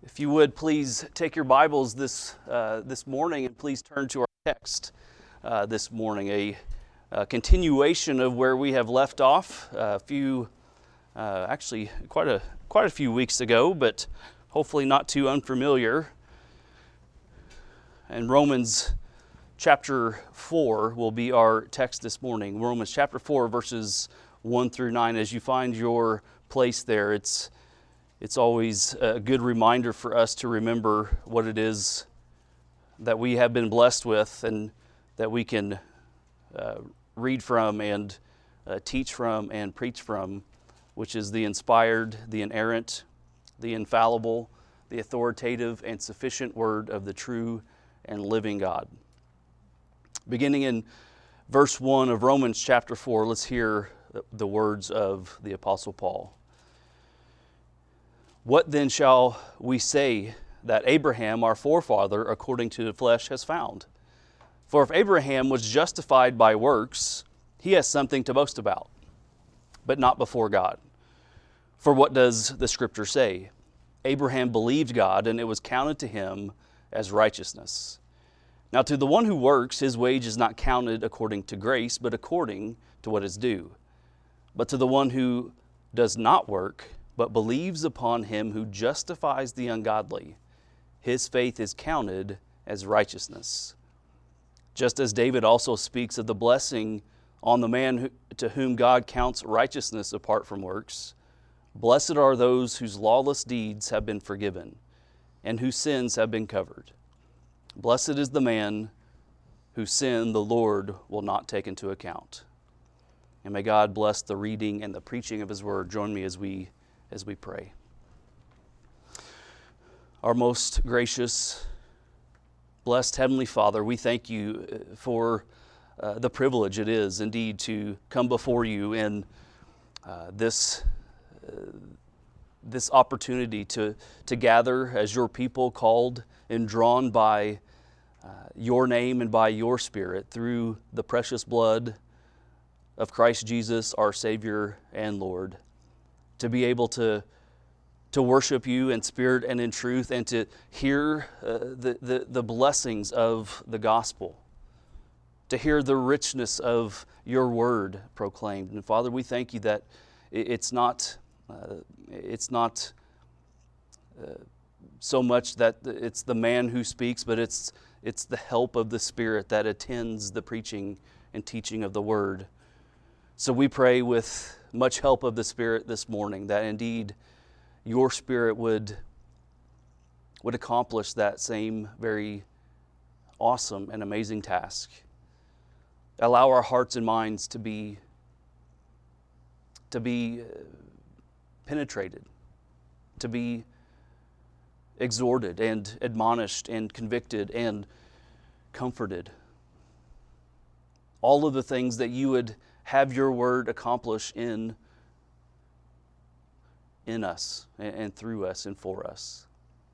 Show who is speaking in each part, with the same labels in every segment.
Speaker 1: If you would, please take your Bibles this morning and please turn to our text this morning, a continuation of where we have left off actually quite a few weeks ago, but hopefully not too unfamiliar. And Romans chapter 4 will be our text this morning. Romans chapter 4, verses 1 through 9. As you find your place there, it's always a good reminder for us to remember what it is that we have been blessed with and that we can read from and teach from and preach from, which is the inspired, the inerrant, the infallible, the authoritative and sufficient word of the true and living God. Beginning in verse 1 of Romans chapter 4, let's hear the words of the Apostle Paul. What then shall we say that Abraham, our forefather, according to the flesh, has found? For if Abraham was justified by works, he has something to boast about, but not before God. For what does the Scripture say? Abraham believed God, and it was counted to him as righteousness. Now to the one who works, his wage is not counted according to grace, but according to what is due. But to the one who does not work, but believes upon him who justifies the ungodly, his faith is counted as righteousness. Just as David also speaks of the blessing on the man to whom God counts righteousness apart from works, blessed are those whose lawless deeds have been forgiven and whose sins have been covered. Blessed is the man whose sin the Lord will not take into account. And may God bless the reading and the preaching of His word. Join me as we pray. Our most gracious, blessed Heavenly Father, we thank you for the privilege it is indeed to come before you in this opportunity to gather as your people, called and drawn by your name and by your Spirit through the precious blood of Christ Jesus, our Savior and Lord. To be able to worship you in spirit and in truth, and to hear the blessings of the gospel, to hear the richness of your word proclaimed. And Father, we thank you that it's not so much that it's the man who speaks, but it's the help of the Spirit that attends the preaching and teaching of the word. So we pray with much help of the Spirit this morning that indeed your Spirit would accomplish that same very awesome and amazing task. Allow our hearts and minds to be penetrated, to be exhorted and admonished and convicted and comforted. All of the things that you would have your word accomplish in us and through us and for us.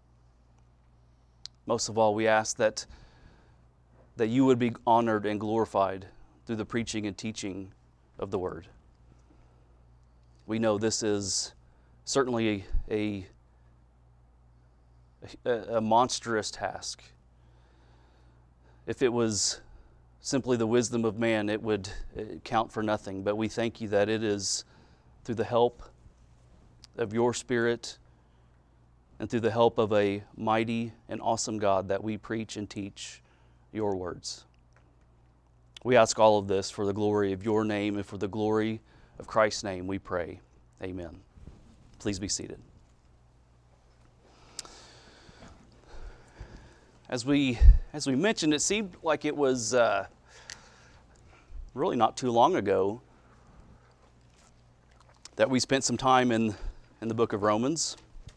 Speaker 1: Most of all, we ask that you would be honored and glorified through the preaching and teaching of the word. We know this is certainly a monstrous task. If it was simply the wisdom of man, it would count for nothing. But we thank you that it is through the help of your Spirit and through the help of a mighty and awesome God that we preach and teach your words. We ask all of this for the glory of your name and for the glory of Christ's name, we pray. Amen. Please be seated. As we mentioned, it seemed like it was really not too long ago that we spent some time in the book of Romans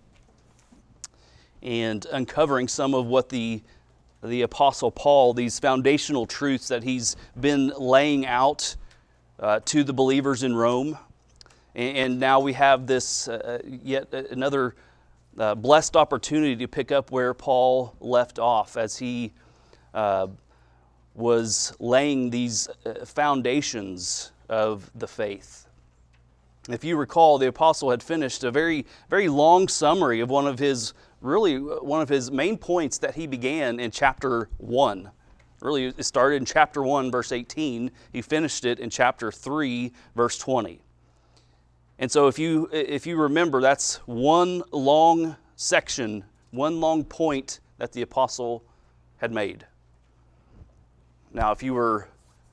Speaker 1: and uncovering some of what the Apostle Paul, these foundational truths that he's been laying out to the believers in Rome. And now we have this yet another blessed opportunity to pick up where Paul left off as he was laying these foundations of the faith. If you recall, the apostle had finished a very, very long summary of one of his really one of his main points that he began in chapter 1. Really, it started in chapter 1, verse 18. He finished it in chapter 3, verse 20. And so if you remember, that's one long section, one long point that the apostle had made. Now, if you were,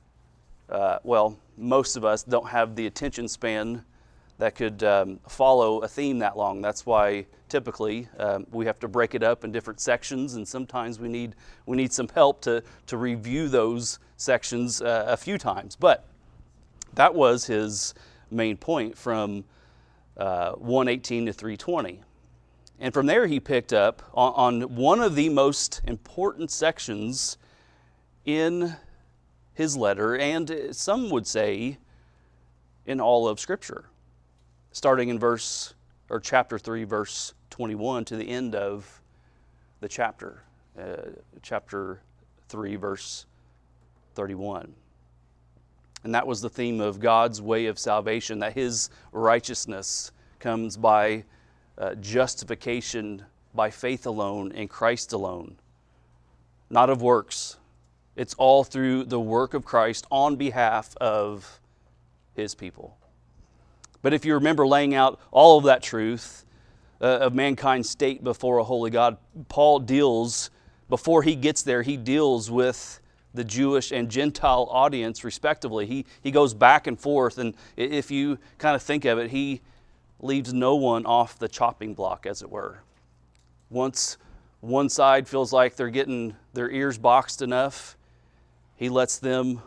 Speaker 1: most of us don't have the attention span that could follow a theme that long. That's why typically we have to break it up in different sections, and sometimes we need some help to review those sections a few times. But that was his main point from 1:18 to 3:20. And from there he picked up on one of the most important sections in his letter, and some would say in all of Scripture, starting in chapter 3, verse 21 to the end of the chapter, chapter 3, verse 31. And that was the theme of God's way of salvation, that his righteousness comes by justification by faith alone in Christ alone, not of works. It's all through the work of Christ on behalf of his people. But if you remember laying out all of that truth of mankind's state before a holy God, Paul deals, before he gets there, he deals with the Jewish and Gentile audience respectively. He goes back and forth, and if you kind of think of it, he leaves no one off the chopping block, as it were. Once one side feels like they're getting their ears boxed enough, he lets them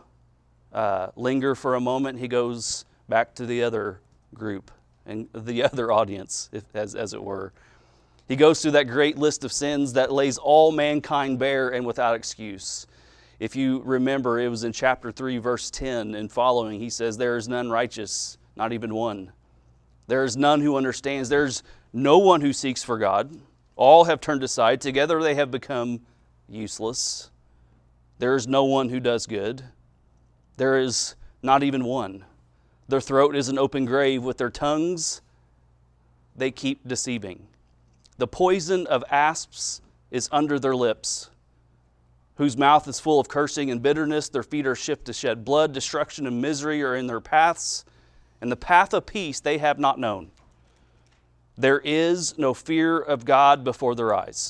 Speaker 1: linger for a moment. He goes back to the other group and the other audience, as it were. He goes through that great list of sins that lays all mankind bare and without excuse. If you remember, it was in chapter 3, verse 10 and following. He says, "There is none righteous, not even one. There is none who understands. There's no one who seeks for God. All have turned aside. Together they have become useless. There is no one who does good. There is not even one. Their throat is an open grave. With their tongues they keep deceiving. The poison of asps is under their lips, whose mouth is full of cursing and bitterness. Their feet are swift to shed blood. Destruction and misery are in their paths, and the path of peace they have not known. There is no fear of God before their eyes."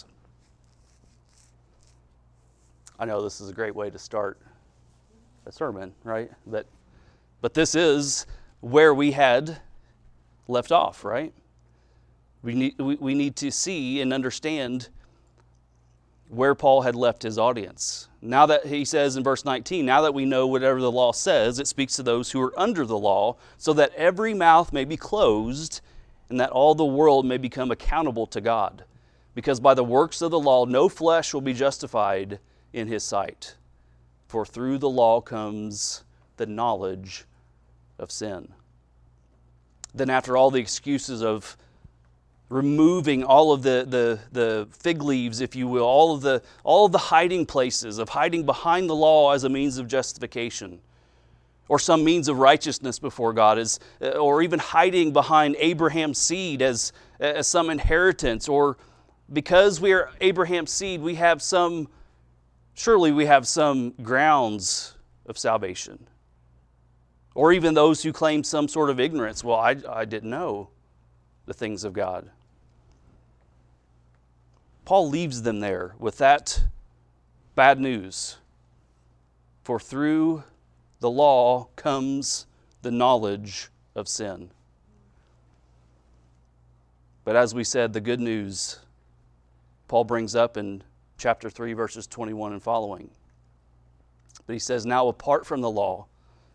Speaker 1: I know this is a great way to start a sermon, right? But this is where we had left off, right? We need to see and understand where Paul had left his audience. Now that he says in verse 19, now that we know whatever the law says, it speaks to those who are under the law, so that every mouth may be closed and that all the world may become accountable to God. Because by the works of the law, no flesh will be justified in his sight. For through the law comes the knowledge of sin. Then after all the excuses of removing all of the fig leaves, if you will, all of the hiding places of hiding behind the law as a means of justification, or some means of righteousness before God, or even hiding behind Abraham's seed as some inheritance, or because we are Abraham's seed, surely we have some grounds of salvation. Or even those who claim some sort of ignorance. Well, I didn't know the things of God. Paul leaves them there with that bad news. For through the law comes the knowledge of sin. But as we said, the good news Paul brings up in chapter 3, verses 21 and following. But he says, now apart from the law,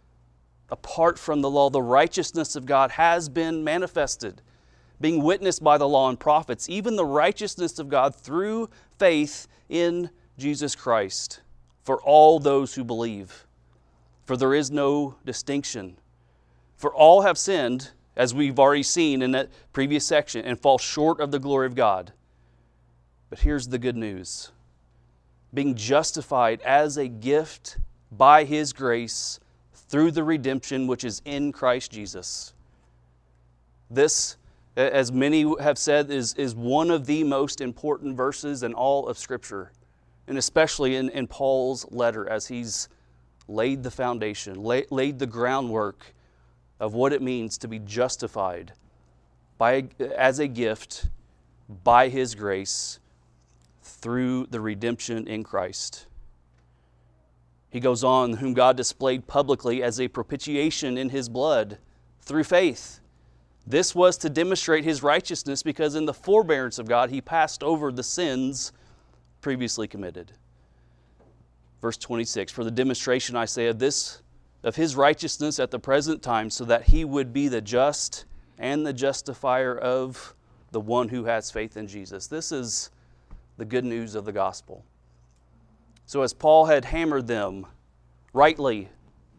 Speaker 1: the righteousness of God has been manifested, being witnessed by the law and prophets, even the righteousness of God through faith in Jesus Christ, for all those who believe. For there is no distinction. For all have sinned, as we've already seen in that previous section, and fall short of the glory of God. But here's the good news. Being justified as a gift by His grace through the redemption which is in Christ Jesus. This, as many have said, is one of the most important verses in all of Scripture, and especially in Paul's letter as he's laid the foundation, laid the groundwork of what it means to be justified as a gift by His grace through the redemption in Christ. He goes on, whom God displayed publicly as a propitiation in His blood through faith. This was to demonstrate His righteousness, because in the forbearance of God He passed over the sins previously committed. Verse 26, for the demonstration, I say, of His righteousness at the present time, so that He would be the just and the justifier of the one who has faith in Jesus. This is the good news of the gospel. So as Paul had hammered them rightly,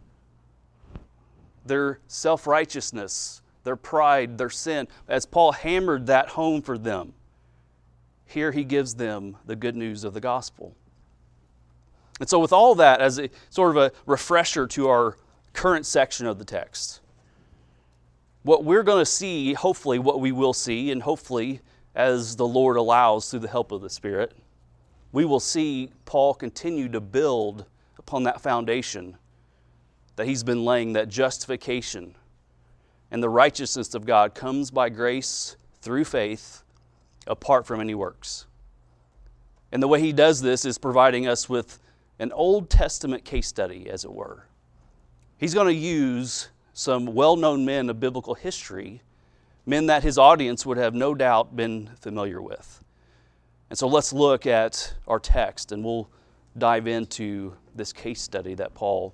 Speaker 1: their self-righteousness, their pride, their sin, as Paul hammered that home for them, here he gives them the good news of the gospel. And so with all that as a sort of a refresher to our current section of the text, what we're going to see, hopefully what we will see, and hopefully as the Lord allows through the help of the Spirit, we will see Paul continue to build upon that foundation that he's been laying, that justification and the righteousness of God comes by grace through faith apart from any works. And the way he does this is providing us with an Old Testament case study, as it were. He's going to use some well-known men of biblical history, men that his audience would have no doubt been familiar with. And so let's look at our text, and we'll dive into this case study that Paul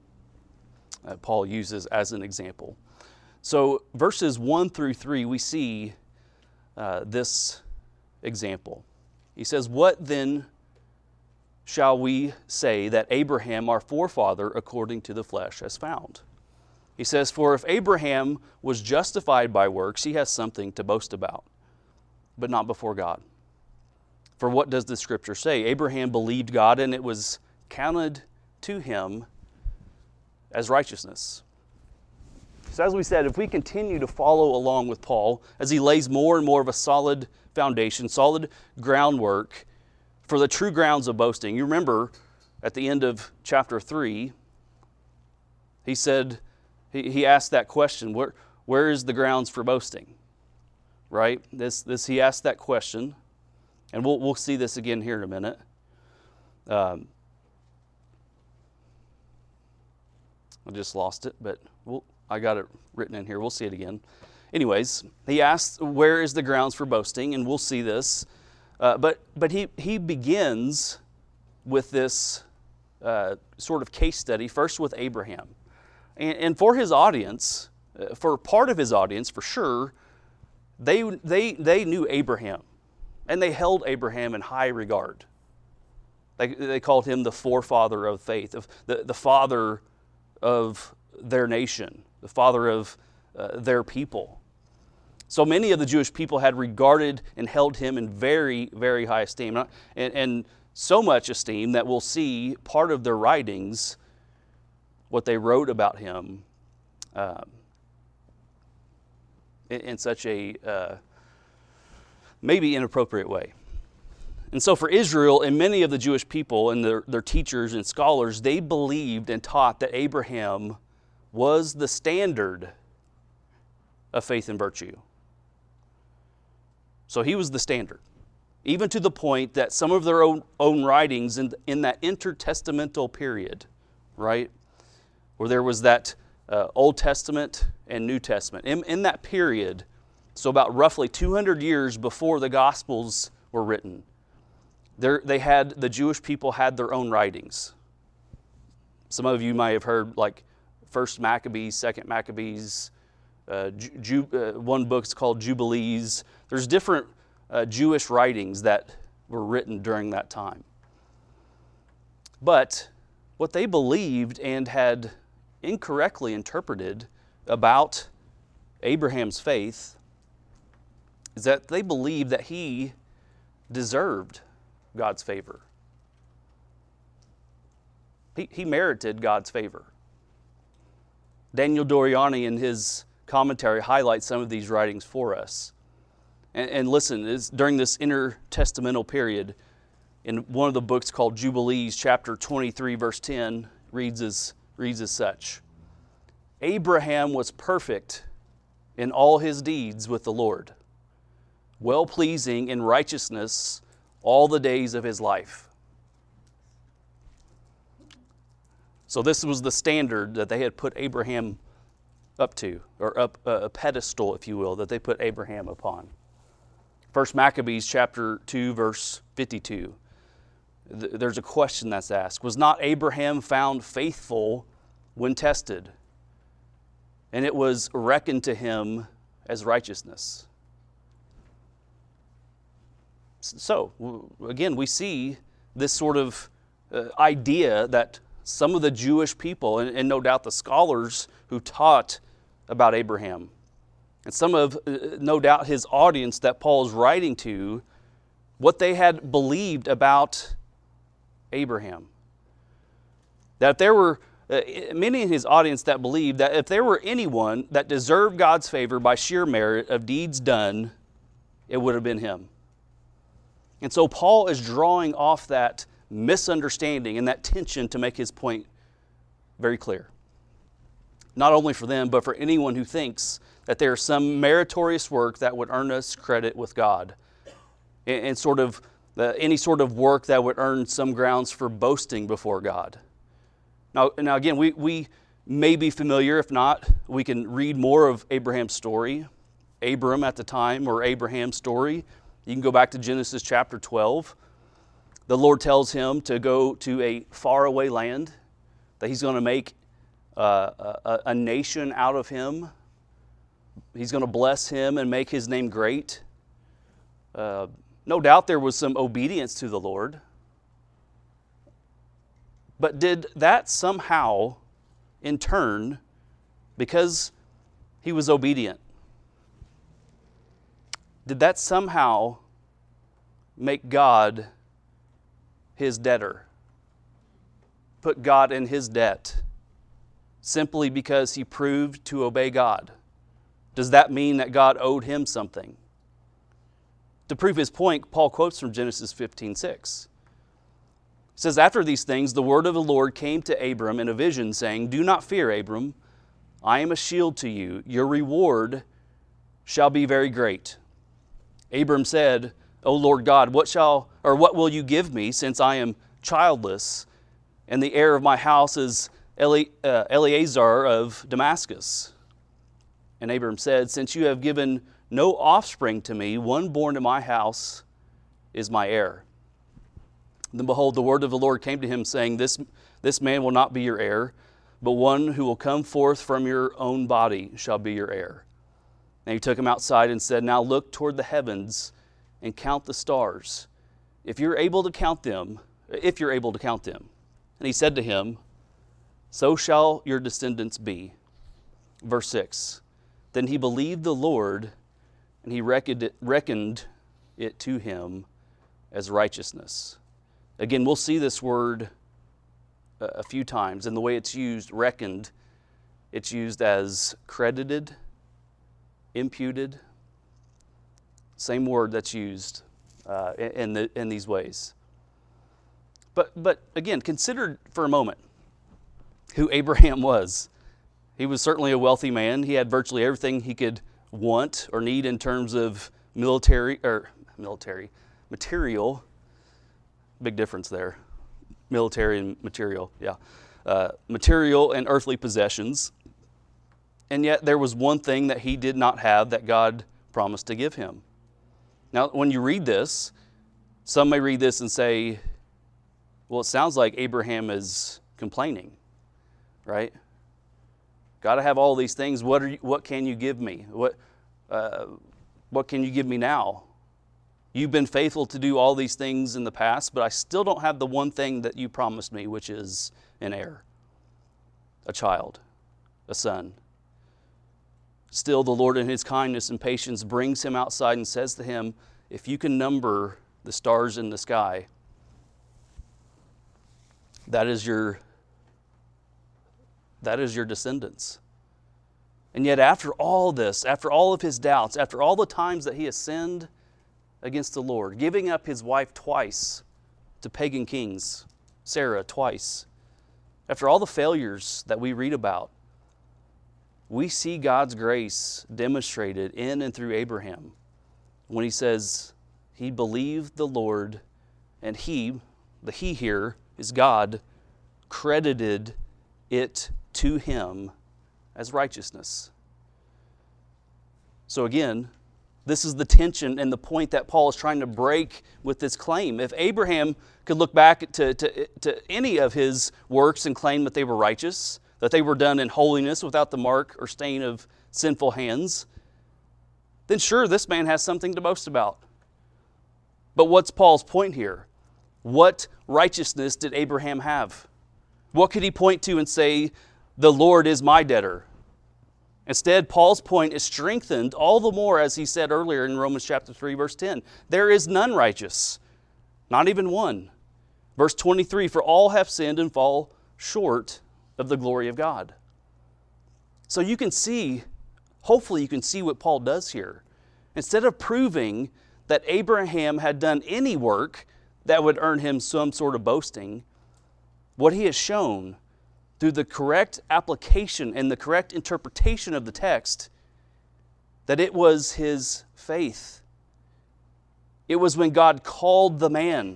Speaker 1: uses as an example. So verses 1 through 3, we see this example. He says, what then shall we say that Abraham, our forefather, according to the flesh, has found? He says, for if Abraham was justified by works, he has something to boast about, but not before God. For what does the Scripture say? Abraham believed God, and it was counted to him as righteousness. So as we said, if we continue to follow along with Paul as he lays more and more of a solid foundation, solid groundwork for the true grounds of boasting. You remember at the end of chapter 3, he said, he asked that question, where is the grounds for boasting? Right? He asked that question, and we'll see this again here in a minute. I just lost it, but I got it written in here. We'll see it again. Anyways, he asked, where is the grounds for boasting? And we'll see this. But he begins with this sort of case study, first with Abraham. And for his audience, for part of his audience, for sure, they knew Abraham. And they held Abraham in high regard. They called him the forefather of faith, the father of their nation, the father of their people. So many of the Jewish people had regarded and held him in very, very high esteem. And so much esteem that we'll see part of their writings, what they wrote about him, in such a maybe inappropriate way. And so for Israel and many of the Jewish people and their teachers and scholars, they believed and taught that Abraham was the standard of faith and virtue. So he was the standard, even to the point that some of their own writings in that intertestamental period, right, where there was that Old Testament and New Testament. In that period, so about roughly 200 years before the Gospels were written, the Jewish people had their own writings. Some of you might have heard like First Maccabees, Second Maccabees, one book's called Jubilees. There's different Jewish writings that were written during that time. But what they believed and had incorrectly interpreted about Abraham's faith is that they believed that he deserved God's favor. He merited God's favor. Daniel Doriani, in his commentary highlights some of these writings for us. And listen, during this intertestamental period, in one of the books called Jubilees, chapter 23, verse 10, reads as such. Abraham was perfect in all his deeds with the Lord, well-pleasing in righteousness all the days of his life. So this was the standard that they had put Abraham up to, or up a pedestal, if you will, that they put Abraham upon. 1 Maccabees chapter 2, verse 52. There's a question that's asked. Was not Abraham found faithful when tested? And it was reckoned to him as righteousness. So, again, we see this sort of idea that some of the Jewish people, and no doubt the scholars who taught about Abraham, and some of, no doubt, his audience that Paul is writing to, what they had believed about Abraham. That there were many in his audience that believed that if there were anyone that deserved God's favor by sheer merit of deeds done, it would have been him. And so Paul is drawing off that misunderstanding and that tension to make his point very clear. Not only for them, but for anyone who thinks that there is some meritorious work that would earn us credit with God, and sort of any sort of work that would earn some grounds for boasting before God. Now again, we may be familiar. If not, we can read more of Abraham's story. Abram at the time, or Abraham's story. You can go back to Genesis chapter 12. The Lord tells him to go to a faraway land, that he's going to make a nation out of him. He's going to bless him and make his name great. No doubt there was some obedience to the Lord. But did that somehow, in turn, because he was obedient, did that somehow make God his debtor? Put God in his debt simply because he proved to obey God? Does that mean that God owed him something? To prove his point, Paul quotes from Genesis 15:6. It says, after these things, the word of the Lord came to Abram in a vision, saying, do not fear, Abram. I am a shield to you. Your reward shall be very great. Abram said, O Lord God, what will you give me, since I am childless, and the heir of my house is Eleazar of Damascus? And Abram said, since you have given no offspring to me, one born in my house is my heir. Then behold, the word of the Lord came to him, saying, This man will not be your heir, but one who will come forth from your own body shall be your heir. And he took him outside and said, now look toward the heavens and count the stars, if you're able to count them. And he said to him, so shall your descendants be. Verse 6, then he believed the Lord, and he reckoned it to him as righteousness. Again, we'll see this word a few times, and the way it's used, reckoned, it's used as credited, imputed. Same word that's used in these ways. But again, consider for a moment who Abraham was. He was certainly a wealthy man. He had virtually everything he could want or need in terms of material. Big difference there. Military and material, yeah. Material and earthly possessions. And yet there was one thing that he did not have that God promised to give him. Now, when you read this, some may read this and say, well, it sounds like Abraham is complaining, right? Got to have all these things. What can you give me? What can you give me now? You've been faithful to do all these things in the past, but I still don't have the one thing that you promised me, which is an heir, a child, a son. Still, the Lord in his kindness and patience brings him outside and says to him, if you can number the stars in the sky, that is your descendants. And yet after all this, after all of his doubts, after all the times that he has sinned against the Lord, giving up his wife twice to pagan kings, Sarah twice, after all the failures that we read about, we see God's grace demonstrated in and through Abraham when he says he believed the Lord, and he, the he here is God, credited it to him as righteousness. So again, this is the tension and the point that Paul is trying to break with this claim. If Abraham could look back to any of his works and claim that they were righteous, that they were done in holiness without the mark or stain of sinful hands, then sure, this man has something to boast about. But what's Paul's point here? What righteousness did Abraham have? What could he point to and say, the Lord is my debtor? Instead, Paul's point is strengthened all the more as he said earlier in Romans chapter 3, verse 10. There is none righteous, not even one. Verse 23, for all have sinned and fall short of the glory of God. So you can see, hopefully you can see what Paul does here. Instead of proving that Abraham had done any work that would earn him some sort of boasting, what he has shown through the correct application and the correct interpretation of the text, that it was his faith. It was when God called the man.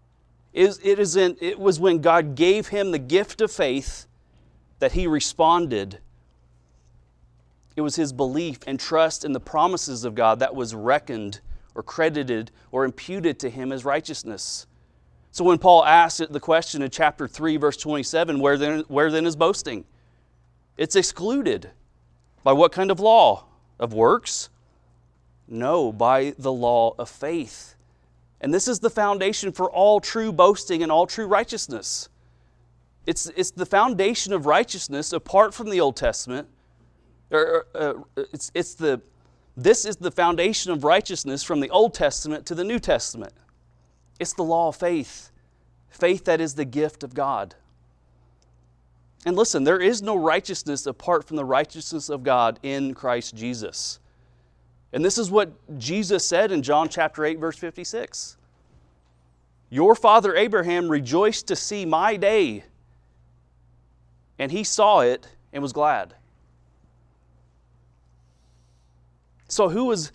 Speaker 1: It was when God gave him the gift of faith that he responded. It was his belief and trust in the promises of God that was reckoned or credited or imputed to him as righteousness. So when Paul asked the question in chapter 3, verse 27, where then is boasting? It's excluded. By what kind of law? Of works? No, by the law of faith. And this is the foundation for all true boasting and all true righteousness. It's the foundation of righteousness apart from the Old Testament. This is the foundation of righteousness from the Old Testament to the New Testament. It's the law of faith. Faith that is the gift of God. And listen, there is no righteousness apart from the righteousness of God in Christ Jesus. And this is what Jesus said in John chapter 8, verse 56. Your father Abraham rejoiced to see my day, and he saw it and was glad. So who was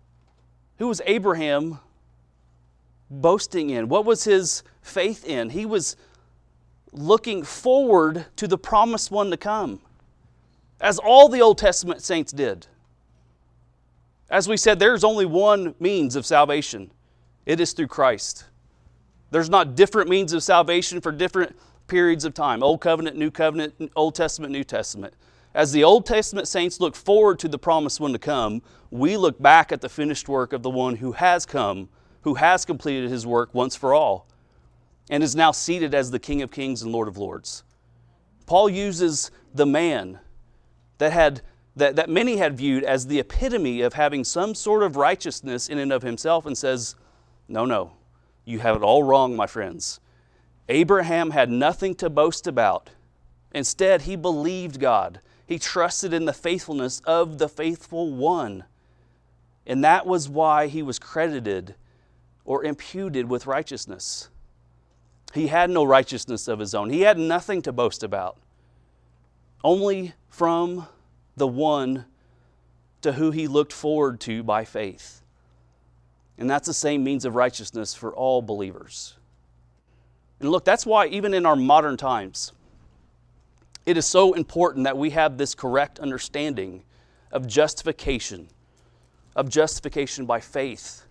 Speaker 1: Abraham boasting in? What was his faith in? He was looking forward to the promised one to come, as all the Old Testament saints did. As we said, there's only one means of salvation. It is through Christ. There's not different means of salvation for different periods of time. Old Covenant, New Covenant, Old Testament, New Testament. As the Old Testament saints look forward to the promised one to come, we look back at the finished work of the one who has come, who has completed his work once for all, and is now seated as the King of Kings and Lord of Lords. Paul uses the man that many had viewed as the epitome of having some sort of righteousness in and of himself and says, no, you have it all wrong, my friends. Abraham had nothing to boast about. Instead, he believed God. He trusted in the faithfulness of the faithful one. And that was why he was credited or imputed with righteousness. He had no righteousness of his own. He had nothing to boast about. Only from the one to who he looked forward to by faith. And that's the same means of righteousness for all believers. And look, that's why even in our modern times, it is so important that we have this correct understanding of justification by faith,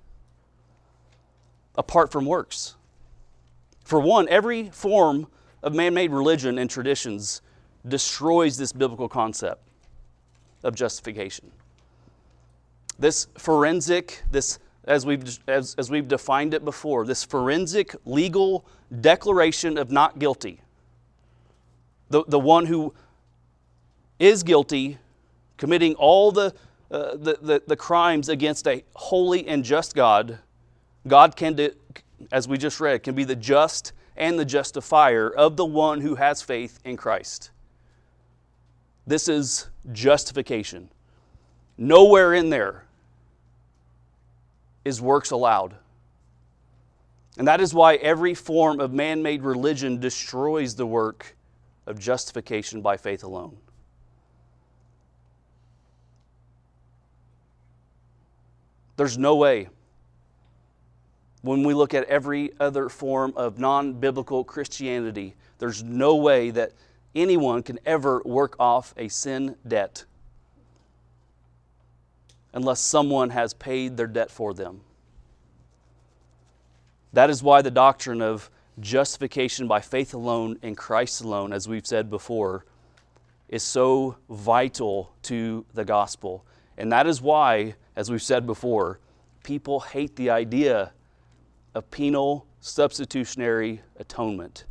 Speaker 1: apart from works. For one, every form of man-made religion and traditions destroys this biblical concept of justification. This forensic, as we've defined it before, this forensic legal declaration of not guilty. The one who is guilty, committing all the crimes against a holy and just God, God can do, as we just read, can be the just and the justifier of the one who has faith in Christ. This is justification. Nowhere in there is works allowed. And that is why every form of man-made religion destroys the work of justification by faith alone. There's no way, when we look at every other form of non-biblical Christianity, there's no way that anyone can ever work off a sin debt unless someone has paid their debt for them. That is why the doctrine of justification by faith alone in Christ alone, as we've said before, is so vital to the gospel. And that is why, as we've said before, people hate the idea of penal substitutionary atonement.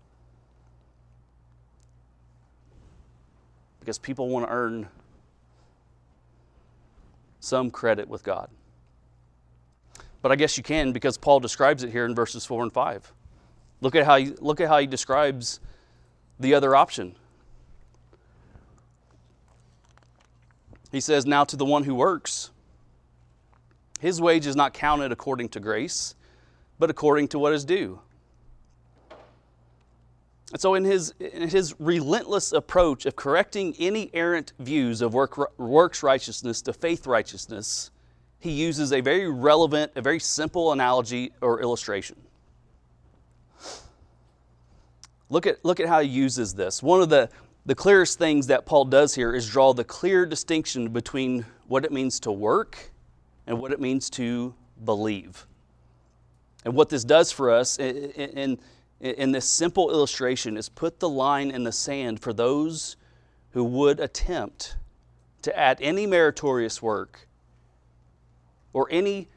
Speaker 1: Because people want to earn some credit with God. But I guess you can, because Paul describes it here in verses 4 and 5. Look at how he describes the other option. He says, "Now to the one who works, his wage is not counted according to grace, but according to what is due." And so in his relentless approach of correcting any errant views of works righteousness to faith righteousness, he uses a very relevant, a very simple analogy or illustration. Look at how he uses this. One of the clearest things that Paul does here is draw the clear distinction between what it means to work and what it means to believe. And what this does for us in this simple illustration is put the line in the sand for those who would attempt to add any meritorious work or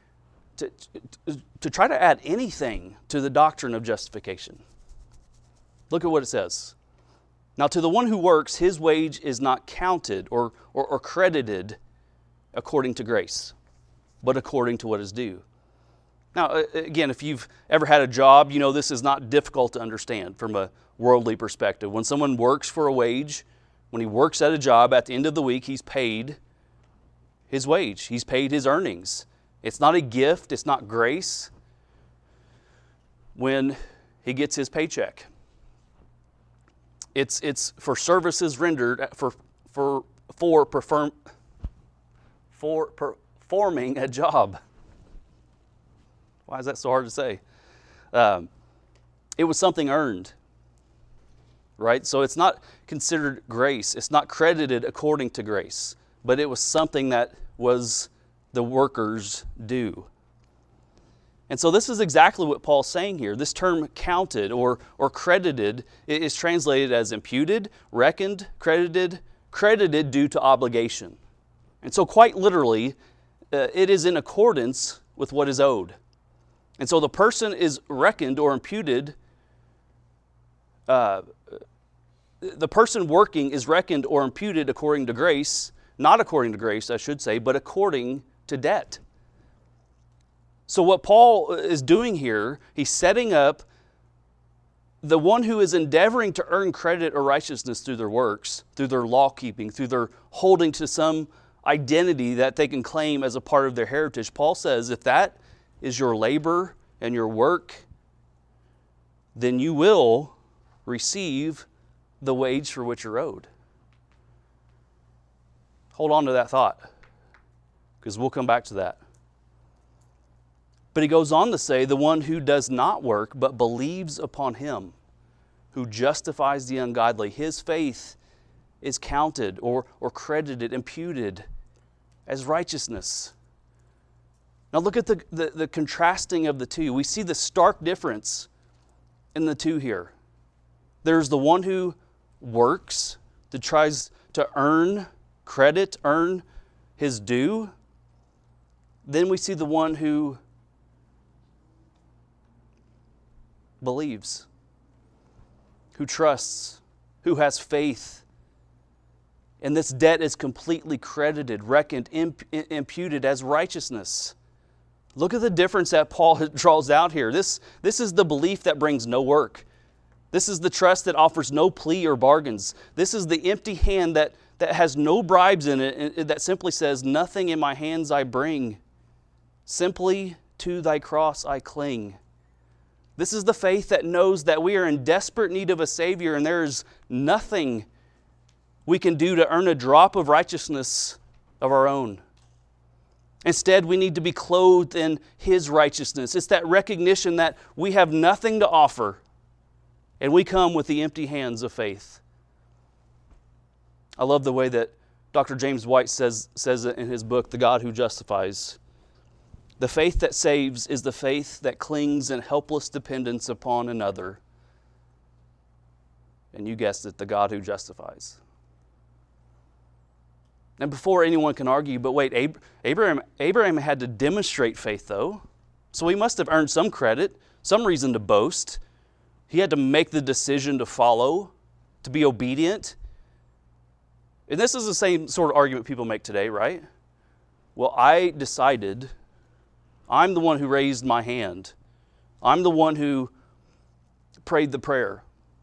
Speaker 1: to try to add anything to the doctrine of justification. Look at what it says. "Now to the one who works, his wage is not counted or credited according to grace, but according to what is due." Now, again, if you've ever had a job, you know this is not difficult to understand from a worldly perspective. When someone works for a wage, when he works at a job, at the end of the week, he's paid his wage. He's paid his earnings. It's not a gift. It's not grace when he gets his paycheck. It's for services rendered for performing a job. Why is that so hard to say? It was something earned, right? So it's not considered grace. It's not credited according to grace, but it was something that was the worker's due. And so this is exactly what Paul's saying here. This term counted or credited is translated as imputed, reckoned, credited due to obligation. And so quite literally, it is in accordance with what is owed. And so the person is reckoned or imputed, the person working is reckoned or imputed according to grace, not according to grace, I should say, but according to debt. So what Paul is doing here, he's setting up the one who is endeavoring to earn credit or righteousness through their works, through their law keeping, through their holding to some identity that they can claim as a part of their heritage. Paul says if that is your labor and your work, then you will receive the wage for which you're owed. Hold on to that thought, because we'll come back to that. But he goes on to say, the one who does not work, but believes upon him who justifies the ungodly, his faith is counted or credited, imputed as righteousness. Now look at the contrasting of the two. We see the stark difference in the two here. There's the one who works, that tries to earn credit, earn his due. Then we see the one who believes, who trusts, who has faith. And this debt is completely credited, reckoned, imputed as righteousness. Look at the difference that Paul draws out here. This is the belief that brings no work. This is the trust that offers no plea or bargains. This is the empty hand that that has no bribes in it, that simply says, nothing in my hands I bring, simply to thy cross I cling. This is the faith that knows that we are in desperate need of a Savior, and there is nothing we can do to earn a drop of righteousness of our own. Instead, we need to be clothed in His righteousness. It's that recognition that we have nothing to offer, and we come with the empty hands of faith. I love the way that Dr. James White says it in his book, The God Who Justifies. The faith that saves is the faith that clings in helpless dependence upon another. And you guessed it, the God who justifies. And before anyone can argue, but wait, Abraham had to demonstrate faith though. So he must have earned some credit, some reason to boast. He had to make the decision to follow, to be obedient. And this is the same sort of argument people make today, right? Well, I decided, I'm the one who raised my hand. I'm the one who prayed the prayer.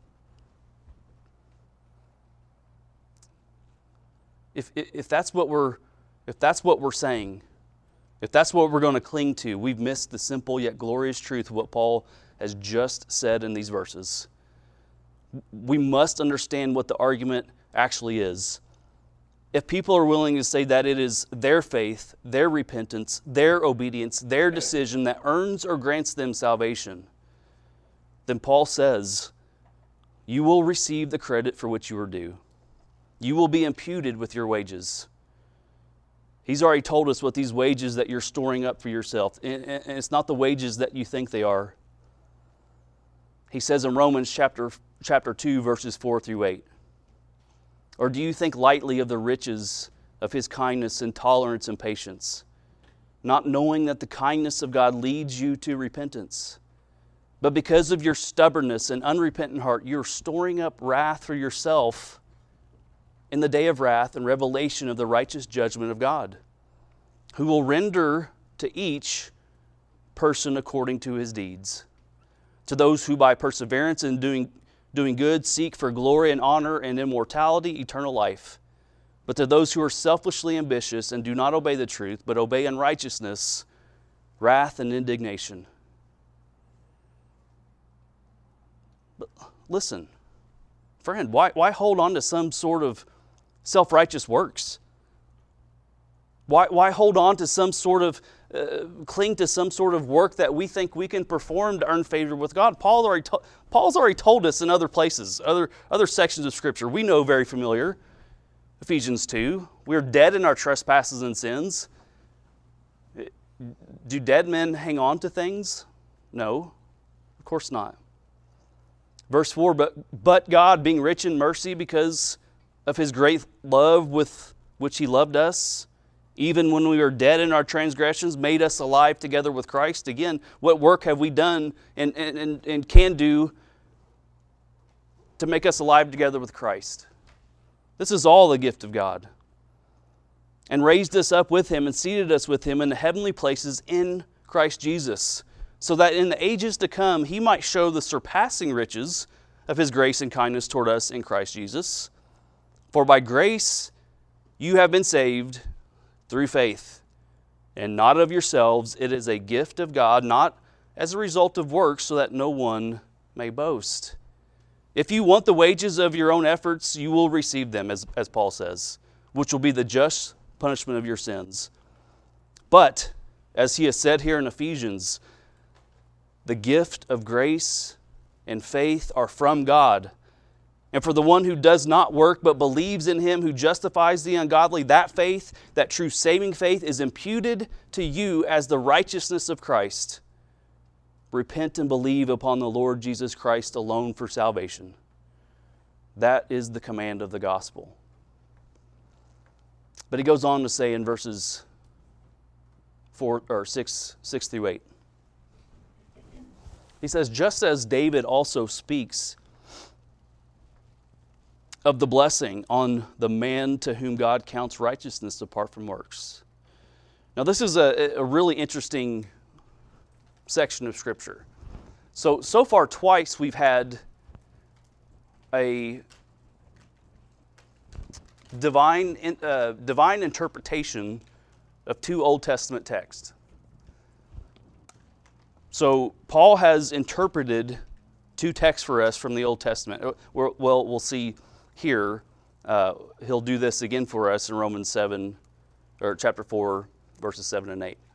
Speaker 1: If that's what we're saying, if that's what we're going to cling to, we've missed the simple yet glorious truth of what Paul has just said in these verses. We must understand what the argument actually is. If people are willing to say that it is their faith, their repentance, their obedience, their decision that earns or grants them salvation, then Paul says, you will receive the credit for which you are due. You will be imputed with your wages. He's already told us what these wages that you're storing up for yourself, and it's not the wages that you think they are. He says in Romans chapter 2, verses 4 through 8, or do you think lightly of the riches of His kindness and tolerance and patience, not knowing that the kindness of God leads you to repentance? But because of your stubbornness and unrepentant heart, you're storing up wrath for yourself in the day of wrath and revelation of the righteous judgment of God, who will render to each person according to his deeds. To those who by perseverance in doing good seek for glory and honor and immortality, eternal life. But to those who are selfishly ambitious and do not obey the truth, but obey unrighteousness, wrath and indignation. But listen, friend, why hold on to some sort of self-righteous works? Why hold on to some sort of, cling to some sort of work that we think we can perform to earn favor with God? Paul's already told us in other places, other sections of Scripture. We know very familiar. Ephesians 2, we're dead in our trespasses and sins. Do dead men hang on to things? No, of course not. Verse 4, but God, being rich in mercy because of His great love with which He loved us, even when we were dead in our transgressions, made us alive together with Christ. Again, what work have we done and can do to make us alive together with Christ? This is all the gift of God. And raised us up with Him and seated us with Him in the heavenly places in Christ Jesus, so that in the ages to come He might show the surpassing riches of His grace and kindness toward us in Christ Jesus. For by grace you have been saved through faith, and not of yourselves. It is a gift of God, not as a result of works, so that no one may boast. If you want the wages of your own efforts, you will receive them, as Paul says, which will be the just punishment of your sins. But, as he has said here in Ephesians, the gift of grace and faith are from God. And for the one who does not work but believes in Him who justifies the ungodly, that faith, that true saving faith, is imputed to you as the righteousness of Christ. Repent and believe upon the Lord Jesus Christ alone for salvation. That is the command of the gospel. But he goes on to say in verses 6 through 8. He says, just as David also speaks of the blessing on the man to whom God counts righteousness apart from works. Now this is a really interesting section of Scripture. So far twice we've had the divine interpretation of two Old Testament texts. So Paul has interpreted two texts for us from the Old Testament. We'll see here. He'll do this again for us in Romans 7, or chapter 4, verses 7 and 8.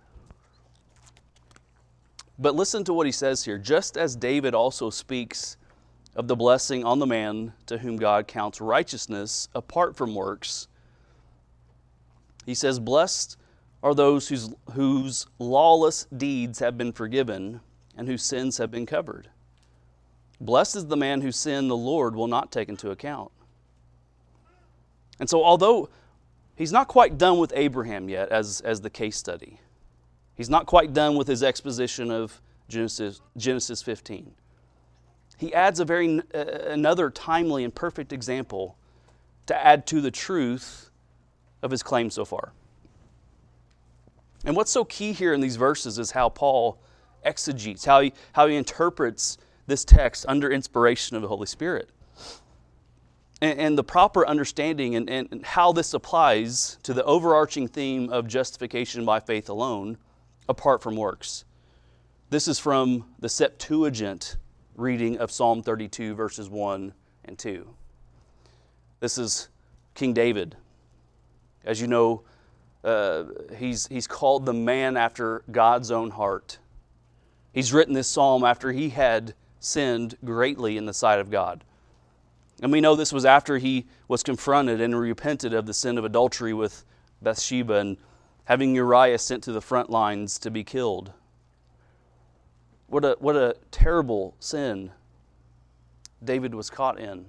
Speaker 1: But listen to what he says here. Just as David also speaks of the blessing on the man to whom God counts righteousness apart from works, he says, blessed are those whose lawless deeds have been forgiven and whose sins have been covered. Blessed is the man whose sin the Lord will not take into account. And so although he's not quite done with Abraham yet as the case study, he's not quite done with his exposition of Genesis 15. He adds another timely and perfect example to add to the truth of his claim so far. And what's so key here in these verses is how Paul exegetes, how he interprets this text under inspiration of the Holy Spirit. And the proper understanding and how this applies to the overarching theme of justification by faith alone, apart from works. This is from the Septuagint reading of Psalm 32, verses 1 and 2. This is King David. As you know, he's called the man after God's own heart. He's written this psalm after he had sinned greatly in the sight of God. And we know this was after he was confronted and repented of the sin of adultery with Bathsheba and having Uriah sent to the front lines to be killed. What a terrible sin David was caught in.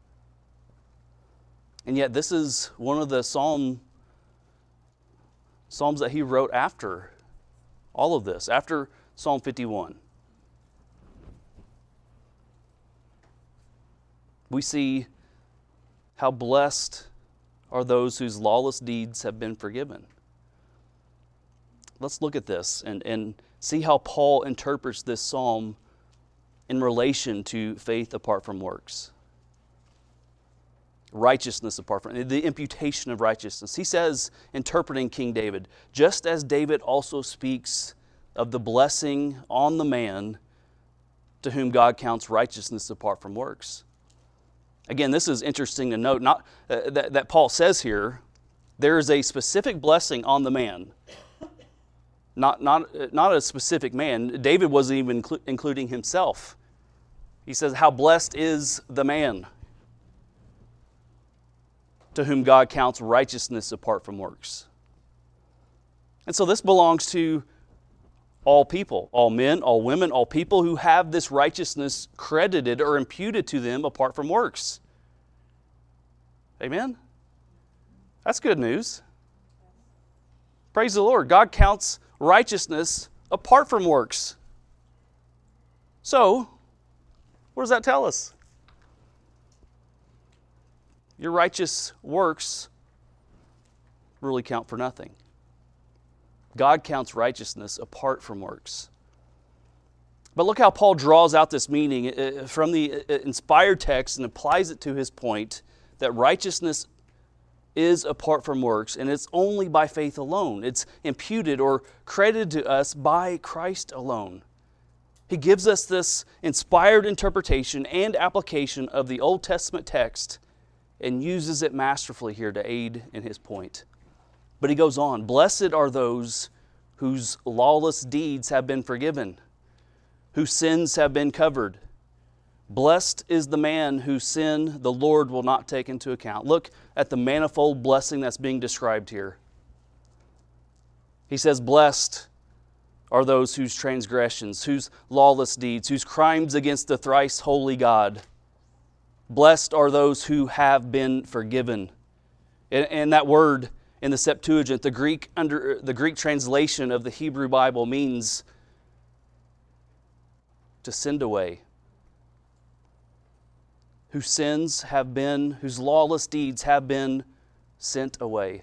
Speaker 1: And yet this is one of the psalms that he wrote after all of this, after Psalm 51. We see how blessed are those whose lawless deeds have been forgiven. Let's look at this and see how Paul interprets this psalm in relation to faith apart from works. Righteousness apart from, the imputation of righteousness. He says, interpreting King David, just as David also speaks of the blessing on the man to whom God counts righteousness apart from works. Again, this is interesting to note, not that Paul says here, there is a specific blessing on the man. Not a specific man. David wasn't even including himself. He says, how blessed is the man to whom God counts righteousness apart from works. And so this belongs to all people, all men, all women, all people who have this righteousness credited or imputed to them apart from works. Amen? That's good news. Praise the Lord. God counts righteousness apart from works. So, what does that tell us? Your righteous works really count for nothing. God counts righteousness apart from works. But look how Paul draws out this meaning from the inspired text and applies it to his point that righteousness is apart from works, and it's only by faith alone. It's imputed or credited to us by Christ alone. He gives us this inspired interpretation and application of the Old Testament text and uses it masterfully here to aid in his point. But he goes on, blessed are those whose lawless deeds have been forgiven, whose sins have been covered. Blessed is the man whose sin the Lord will not take into account. Look at the manifold blessing that's being described here. He says, blessed are those whose transgressions, whose lawless deeds, whose crimes against the thrice holy God. Blessed are those who have been forgiven. And that word in the Septuagint, the Greek translation of the Hebrew Bible means to send away. Whose lawless deeds have been sent away.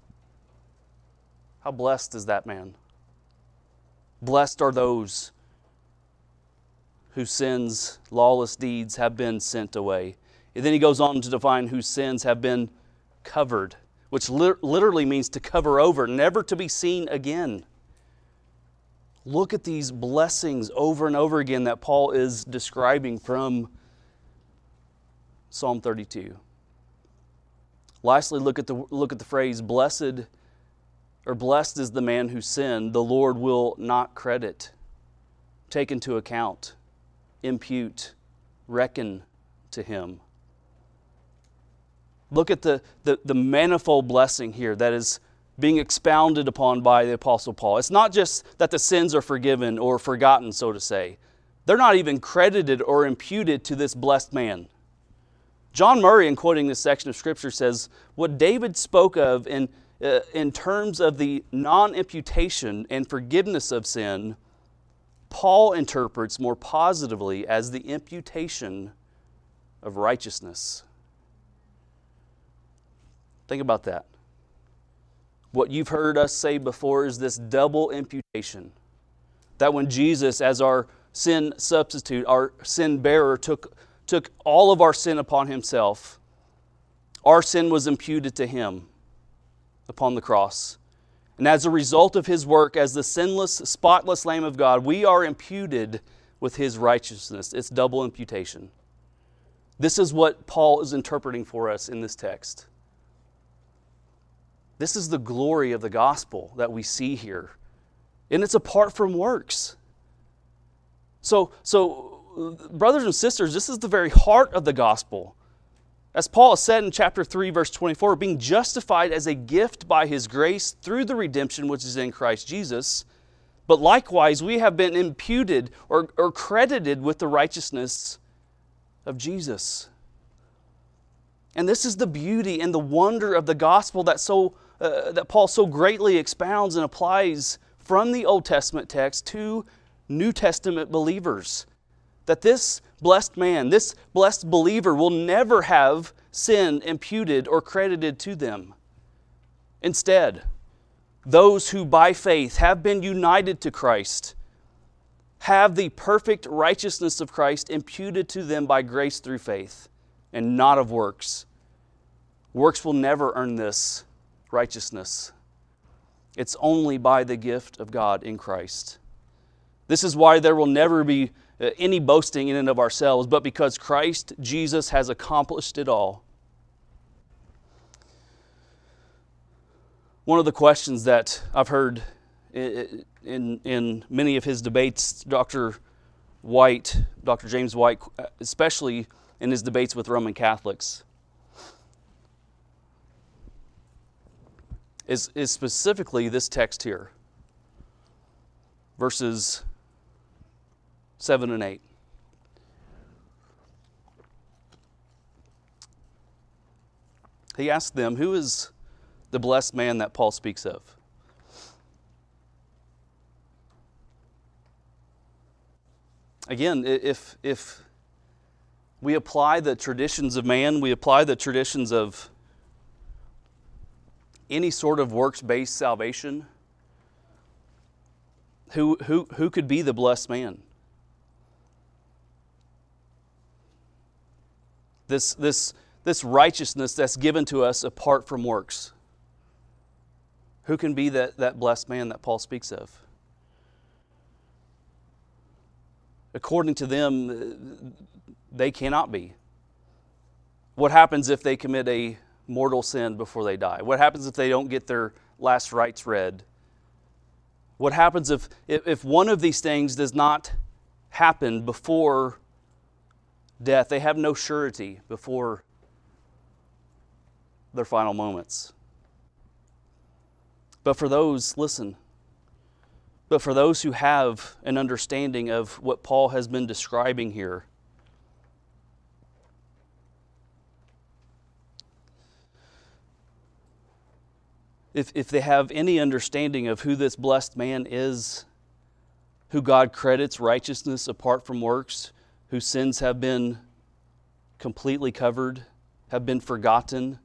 Speaker 1: How blessed is that man? Blessed are those whose sins, lawless deeds have been sent away. And then he goes on to define whose sins have been covered, which literally means to cover over, never to be seen again. Look at these blessings over and over again that Paul is describing from Psalm 32. Lastly, look at the phrase, blessed is the man whose sin the Lord will not credit, take into account, impute, reckon to him. Look at the manifold blessing here that is being expounded upon by the Apostle Paul. It's not just that the sins are forgiven or forgotten, so to say. They're not even credited or imputed to this blessed man. John Murray, in quoting this section of Scripture, says, what David spoke of in terms of the non-imputation and forgiveness of sin, Paul interprets more positively as the imputation of righteousness. Think about that. What you've heard us say before is this double imputation. That when Jesus, as our sin substitute, our sin bearer, took all of our sin upon himself, our sin was imputed to him upon the cross. And as a result of his work as the sinless, spotless Lamb of God, we are imputed with his righteousness. It's double imputation. This is what Paul is interpreting for us in this text. This is the glory of the gospel that we see here. And it's apart from works. So, brothers and sisters, this is the very heart of the gospel. As Paul has said in chapter 3, verse 24, being justified as a gift by his grace through the redemption which is in Christ Jesus. But likewise, we have been imputed or credited with the righteousness of Jesus. And this is the beauty and the wonder of the gospel that Paul so greatly expounds and applies from the Old Testament text to New Testament believers. That this blessed man, this blessed believer will never have sin imputed or credited to them. Instead, those who by faith have been united to Christ have the perfect righteousness of Christ imputed to them by grace through faith and not of works. Works will never earn this righteousness. It's only by the gift of God in Christ. This is why there will never be any boasting in and of ourselves, but because Christ Jesus has accomplished it all. One of the questions that I've heard in many of his debates, Dr. James White, especially in his debates with Roman Catholics, is specifically this text here, verses 7 and 8. He asked them, who is the blessed man that Paul speaks of? Again, if we apply the traditions of man, we apply the traditions of any sort of works-based salvation, who could be the blessed man? This righteousness that's given to us apart from works. Who can be that blessed man that Paul speaks of? According to them, they cannot be. What happens if they commit a mortal sin before they die? What happens if they don't get their last rites read? What happens if one of these things does not happen before death? They have no surety before their final moments. But for those, listen, but for those who have an understanding of what Paul has been describing here, if they have any understanding of who this blessed man is, who God credits righteousness apart from works, whose sins have been completely covered, have been forgotten,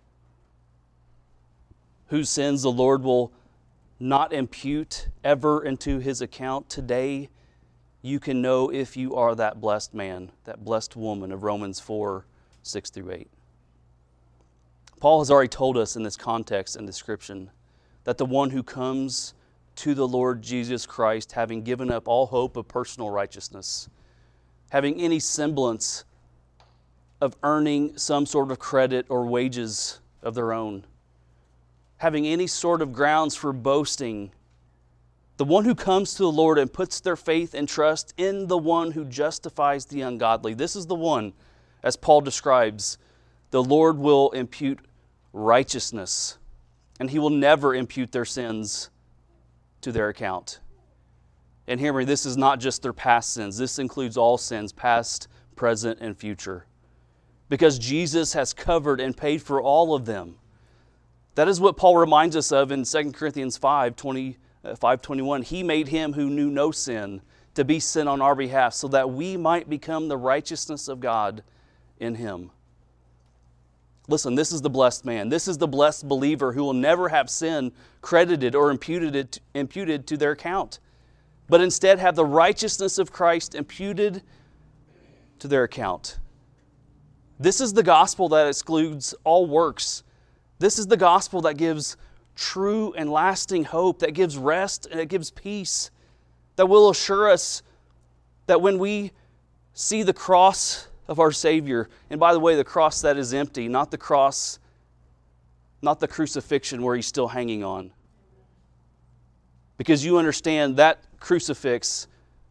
Speaker 1: whose sins the Lord will not impute ever into his account, today you can know if you are that blessed man, that blessed woman of Romans 4, 6 through 8. Paul has already told us in this context and description that the one who comes to the Lord Jesus Christ, having given up all hope of personal righteousness, having any semblance of earning some sort of credit or wages of their own, having any sort of grounds for boasting, the one who comes to the Lord and puts their faith and trust in the one who justifies the ungodly. This is the one, as Paul describes, the Lord will impute righteousness, and He will never impute their sins to their account. And hear me, this is not just their past sins. This includes all sins, past, present, and future. Because Jesus has covered and paid for all of them. That is what Paul reminds us of in 2 Corinthians 5:21. He made Him who knew no sin to be sin on our behalf, so that we might become the righteousness of God in Him. Listen, this is the blessed man. This is the blessed believer who will never have sin credited or imputed to their account, but instead have the righteousness of Christ imputed to their account. This is the gospel that excludes all works. This is the gospel that gives true and lasting hope, that gives rest and it gives peace, that will assure us that when we see the cross of our Savior, and by the way, the cross that is empty, not the cross, not the crucifixion where He's still hanging on. Because you understand that crucifix,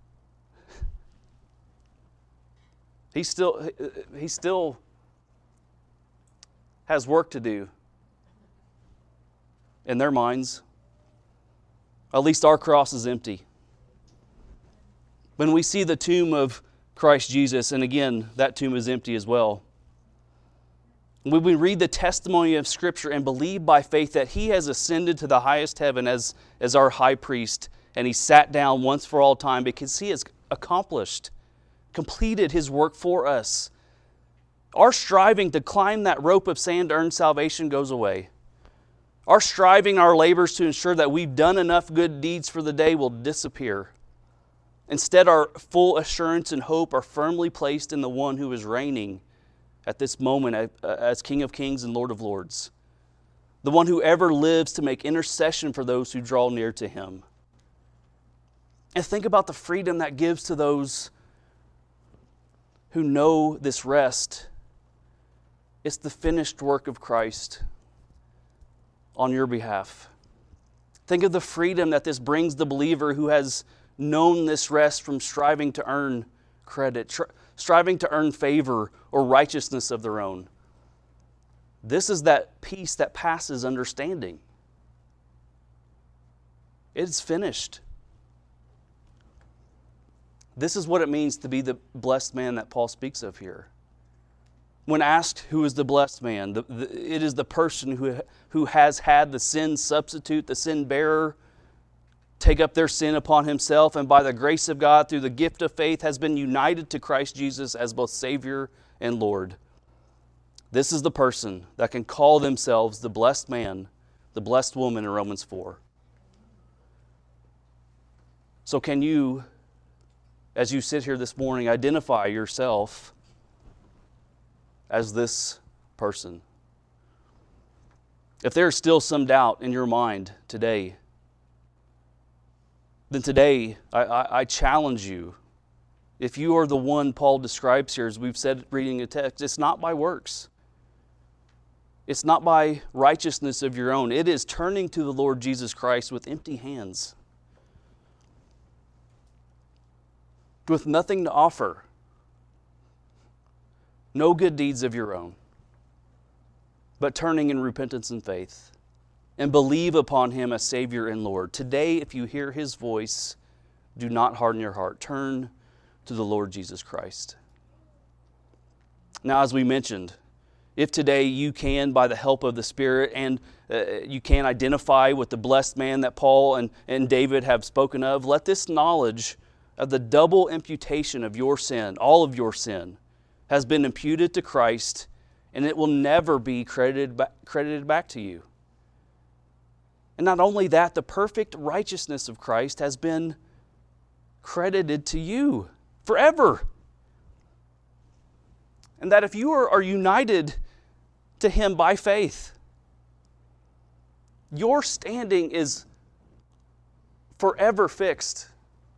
Speaker 1: He still has work to do in their minds. At least our cross is empty. When we see the tomb of Christ Jesus, and again, that tomb is empty as well. When we read the testimony of Scripture and believe by faith that He has ascended to the highest heaven as our high priest, and He sat down once for all time because He has completed His work for us. Our striving to climb that rope of sand to earn salvation goes away. Our striving, our labors to ensure that we've done enough good deeds for the day will disappear. Instead, our full assurance and hope are firmly placed in the one who is reigning at this moment as King of Kings and Lord of Lords. The one who ever lives to make intercession for those who draw near to Him. And think about the freedom that gives to those who know this rest. It's the finished work of Christ on your behalf. Think of the freedom that this brings the believer who has known this rest from striving to earn credit, striving to earn favor or righteousness of their own. This is that peace that passes understanding. It's finished. This is what it means to be the blessed man that Paul speaks of here. When asked who is the blessed man, it is the person who has had the sin substitute, the sin bearer, take up their sin upon himself, and by the grace of God, through the gift of faith, has been united to Christ Jesus as both Savior and Lord. This is the person that can call themselves the blessed man, the blessed woman in Romans 4. So can you, as you sit here this morning, identify yourself as this person? If there is still some doubt in your mind today, then today I challenge you. If you are the one Paul describes here, as we've said reading the text, it's not by works. It's not by righteousness of your own. It is turning to the Lord Jesus Christ with empty hands, with nothing to offer, no good deeds of your own, but turning in repentance and faith and believe upon Him as Savior and Lord. Today, if you hear His voice, do not harden your heart. Turn to the Lord Jesus Christ. Now, as we mentioned, if today you can, by the help of the Spirit, and you can identify with the blessed man that Paul and David have spoken of, let this knowledge of the double imputation of your sin, all of your sin, has been imputed to Christ, and it will never be credited back to you. And not only that, the perfect righteousness of Christ has been credited to you forever. And that if you are united to Him by faith. Your standing is forever fixed.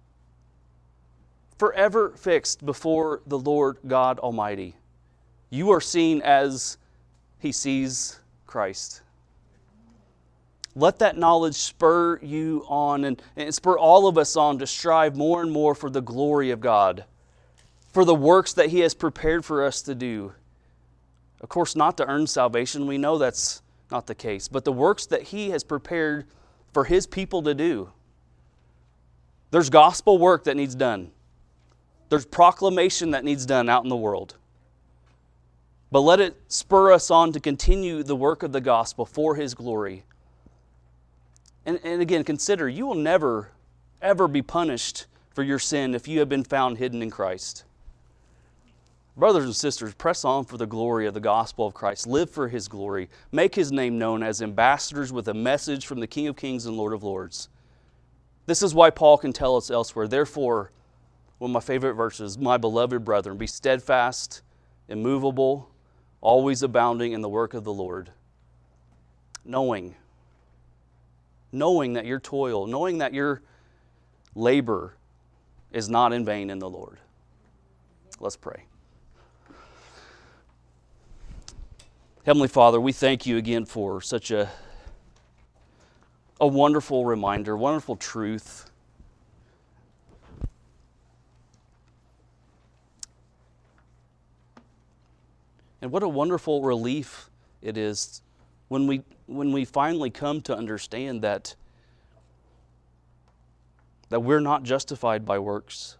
Speaker 1: Forever fixed before the Lord God Almighty. You are seen as He sees Christ. Let that knowledge spur you on and spur all of us on to strive more and more for the glory of God, for the works that He has prepared for us to do. Of course, not to earn salvation. We know that's not the case. But the works that He has prepared for His people to do. There's gospel work that needs done. There's proclamation that needs done out in the world. But let it spur us on to continue the work of the gospel for His glory. And again, consider, you will never, ever be punished for your sin if you have been found hidden in Christ. Brothers and sisters, press on for the glory of the gospel of Christ. Live for His glory. Make His name known as ambassadors with a message from the King of Kings and Lord of Lords. This is why Paul can tell us elsewhere, therefore, one of my favorite verses, my beloved brethren, be steadfast, immovable, always abounding in the work of the Lord. Knowing that your toil, knowing that your labor is not in vain in the Lord. Let's pray. Heavenly Father, we thank You again for such a wonderful reminder, wonderful truth. And what a wonderful relief it is when we finally come to understand that we're not justified by works.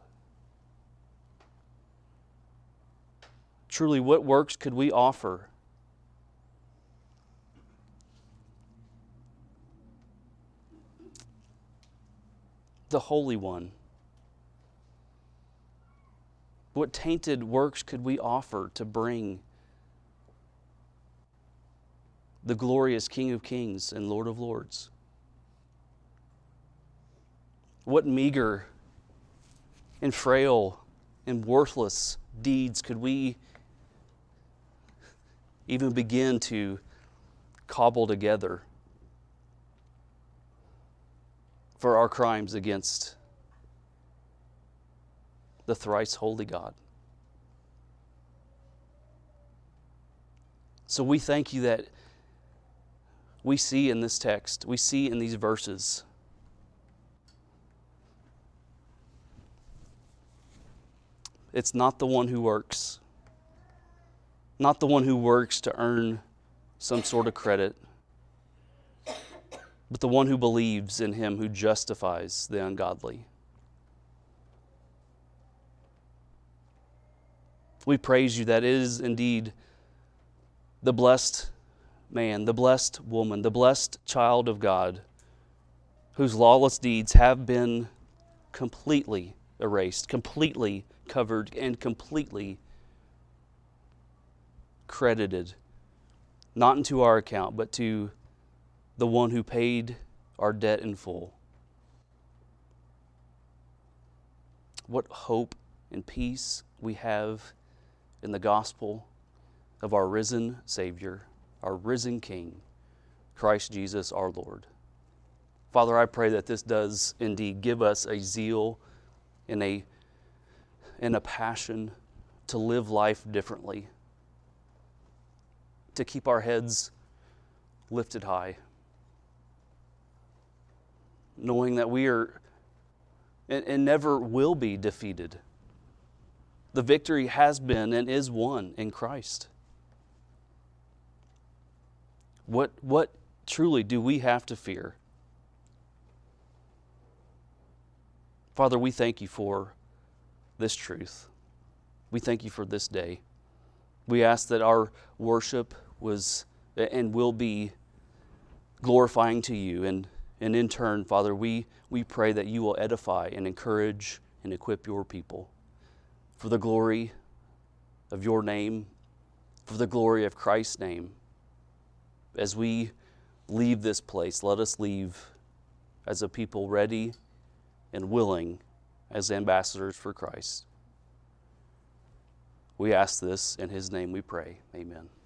Speaker 1: Truly, what works could we offer? The Holy One. What tainted works could we offer to bring the glorious King of Kings and Lord of Lords? What meager and frail and worthless deeds could we even begin to cobble together for our crimes against the thrice holy God? So we thank You that we see in this text, we see in these verses, it's not the one who works, not the one who works to earn some sort of credit, but the one who believes in Him who justifies the ungodly. We praise You that it is indeed the blessed man, the blessed woman, the blessed child of God, whose lawless deeds have been completely erased, completely covered, and completely credited, not into our account, but to the one who paid our debt in full. What hope and peace we have in the gospel of our risen Savior, our risen King, Christ Jesus our Lord. Father, I pray that this does indeed give us a zeal and a passion to live life differently, to keep our heads lifted high, knowing that we are and never will be defeated. The victory has been and is won in Christ. What truly do we have to fear? Father, we thank You for this truth. We thank You for this day. We ask that our worship was and will be glorifying to You. And in turn, Father, we pray that You will edify and encourage and equip Your people for the glory of Your name, for the glory of Christ's name. As we leave this place, let us leave as a people ready and willing as ambassadors for Christ. We ask this in His name we pray. Amen.